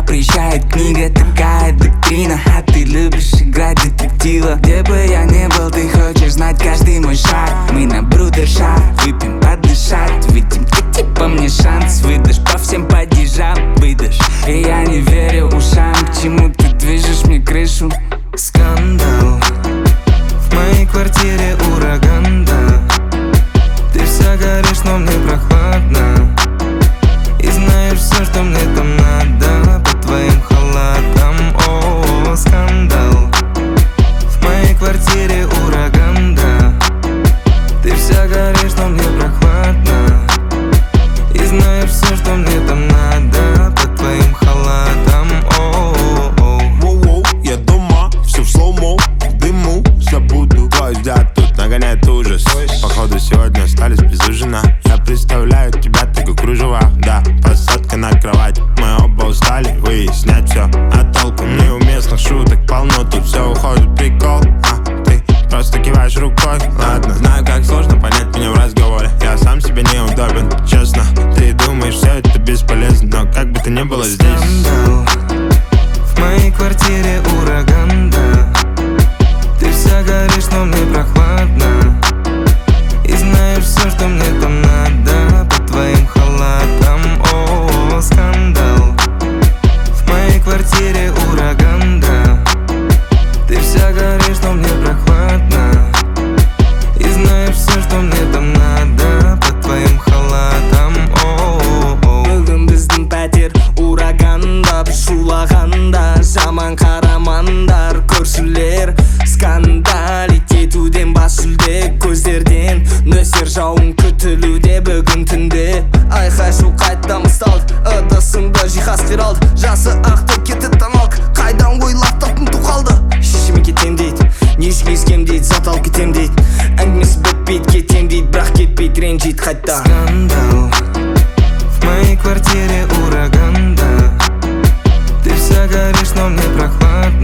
запрещает книга, такая доктрина. А ты любишь играть детектива. Где бы я ни был, ты хочешь знать каждый мой шаг. Мы на брудершафт, выпьем подышать. Видим, ты типа мне шанс выдашь, по всем падежам выдашь. И я не верю ушам, к чему ты движешь мне крышу. Скандал, в моей квартире ураган, да. Ты вся горишь, но мне прохладно. И знаешь все, что мне там надо, по твоим халатам. О, скандал, в моей квартире ураган, да. Ты вся горишь, но мне прохладно. И знаешь все, что мне там надо, по твоим халатам. Воу-воу, я дома, все в слоумо, в дыму забуду. Твой взгляд тут нагоняет ужас. Походу сегодня остались без ужина. Я представляю тебя, ты как кружева. Да, посадка на кровать. Мы оба устали выяснять все. А толком неуместных шуток полно. Тут все уходит прикол. Ты просто киваешь рукой. Ладно, знаю, как сложно понять меня в разговоре. Я сам себе неудобен, честно. Ты думаешь, все это бесполезно, но как бы то ни было здесь. Скандал, в моей квартире ураган, да. Ты вся горишь, но мне прохладно. И знаешь все, что мне там надо, по твоим халатам. О, скандал, в моей квартире ураган, да. Ты вся горишь, но мне прохладно. И знаешь все, что мне там надо, по твоим халатам. Бүгін біздің пәтер урагандап шулағанда. Жаман қарамандар көршілер. Скандалит етуден бас жүлде көздерден. Нөсер жауын күтілуде бүгін түнде. Айқай-шу қайттан басталды, ыдысында жиһаз қиралды. Жасы ақты кетті тамақ, қайдан ойлап таптың тұқалды. Шешеме кетем дейді, не ішкем дейді, зат алып кетем дейді. Әңгімесі бітпейді, кетем дейді, бірақ кетпейді, ренжейді қайта. Скандал, в моей квартире ураган, да. Ты вся горишь, но мне прохладно.